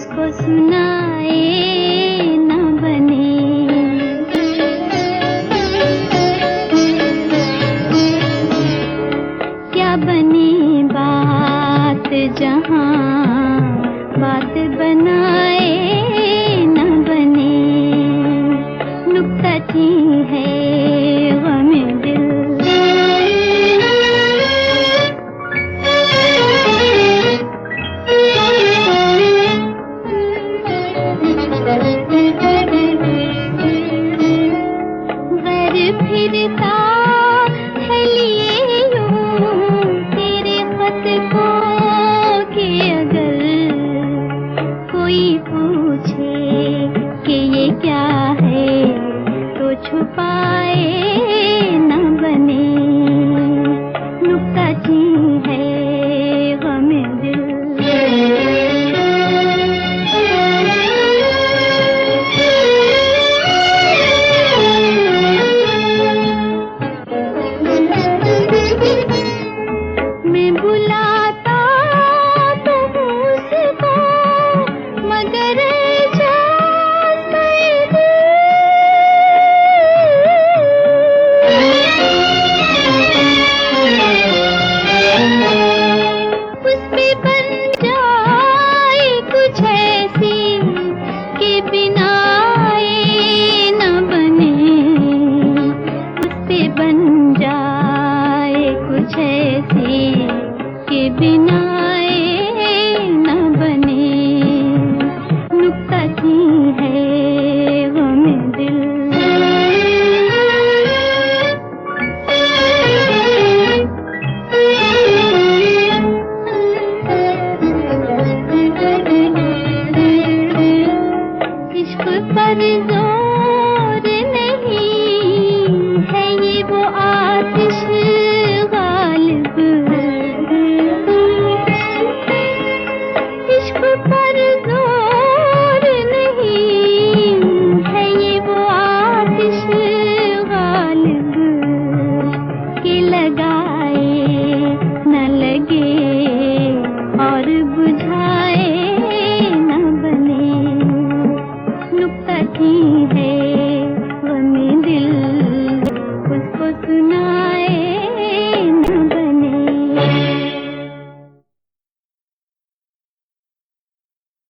उसको सुनाए न बने। क्या बने बात जहां बात बनाए न बने। नुक्ता चीन है गमे दिल। घर फिरता है लिए यूं तेरे खत को कि अगर कोई पूछे कि ये क्या है तो छुपाए न बने। नुक्ता चीन है गमे दिल। मैं बुलाता तो उसको मगर इजाज़त नहीं दी। उस पे बन जाए कुछ ऐसी कि बिना आए न बने। उस पे बन जाए कुछ ऐसी के बिना आए न बने। नुक्ता चीन है गमे दिल। इश्क पर जोर नहीं है ये वो आतिश गालिब। इश्क पर जोर नहीं है ये वो आतिश गालिब। कि लगाए न लगे और बुझाए न बने। नुक्ता चीन है गमे दिल।